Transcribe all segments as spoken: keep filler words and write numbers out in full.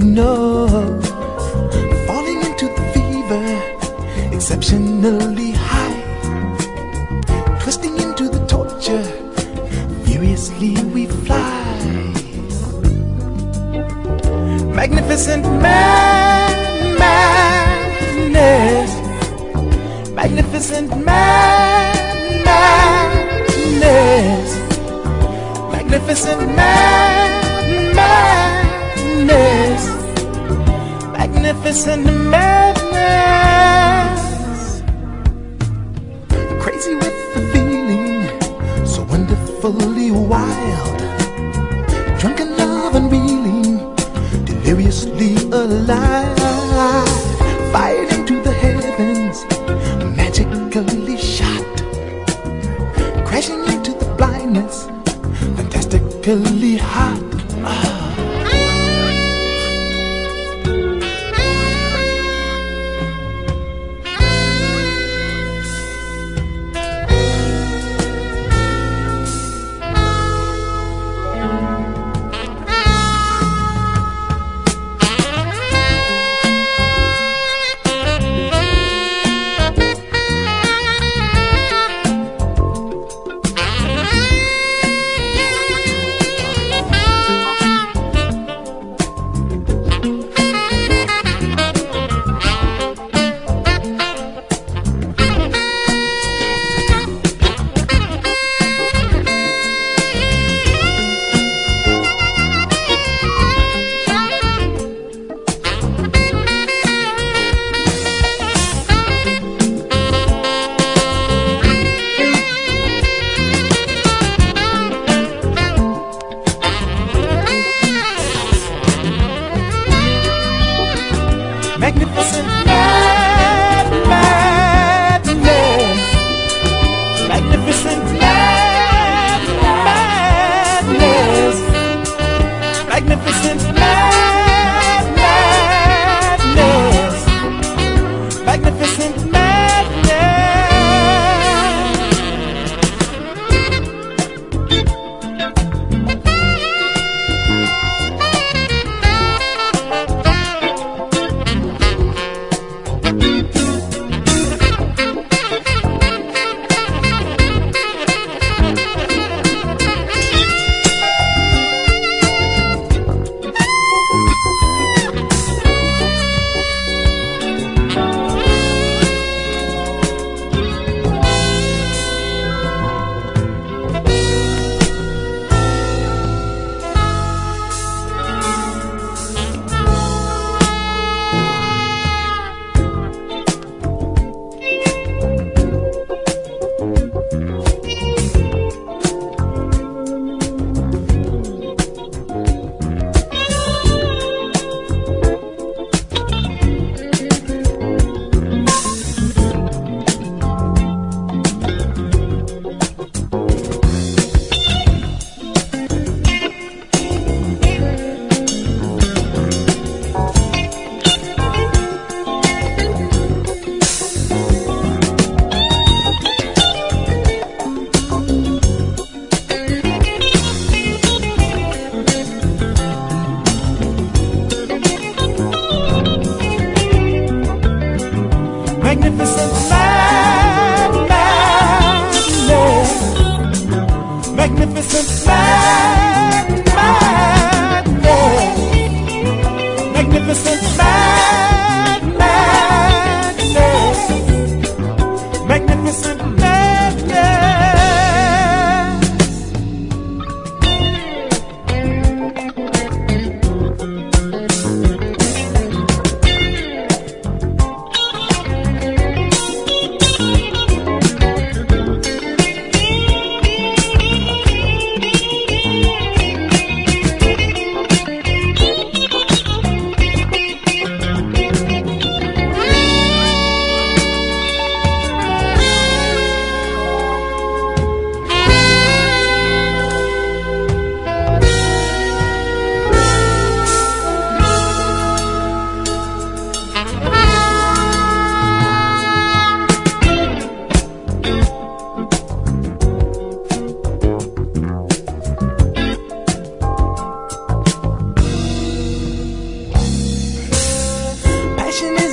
know. Falling into the fever, exceptionally high. Twisting into the torture, furiously we fly. Magnificent man, madness. Magnificent man, madness. Magnificent man, madness. Magnificent madness. Crazy with the feeling, so wonderfully wild. Drunken love unreeling, deliriously alive. Fired into the heavens, magically shot. Crashing into the blindness, fantastically hot. Ah. Magnificent mad, madness. Magnificent mad, madness. Magnificent mad, madness. Magnificent madness. Magnificent mad, madness. Magnificent mad, madness. Magnificent mad, madness. Magnificent madness.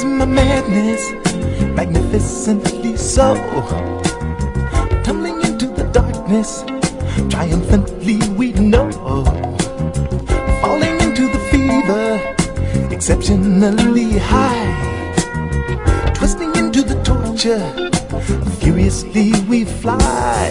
my madness, magnificently so. Tumbling into the darkness, triumphantly we know. Falling into the fever, exceptionally high. Twisting into the torture, furiously we fly.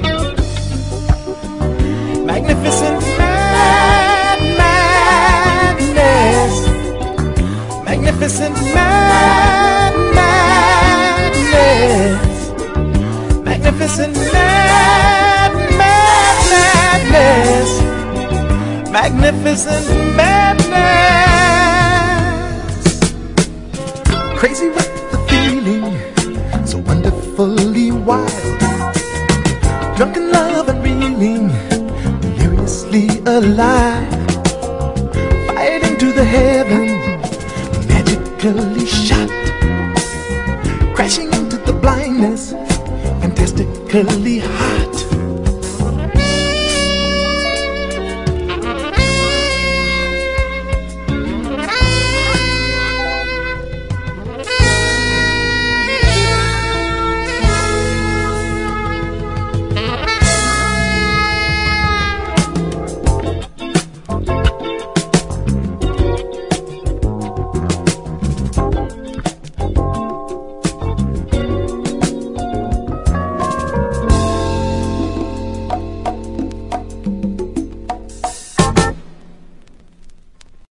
Magnificent mad madness, magnificent mad madness, magnificent mad mad madness, magnificent madness. Crazy with the feeling, so wonderfully wild. Drunken love and reeling, deliriously alive. Fighting to the heavens, magically shot. Crashing into the blindness, fantastically high.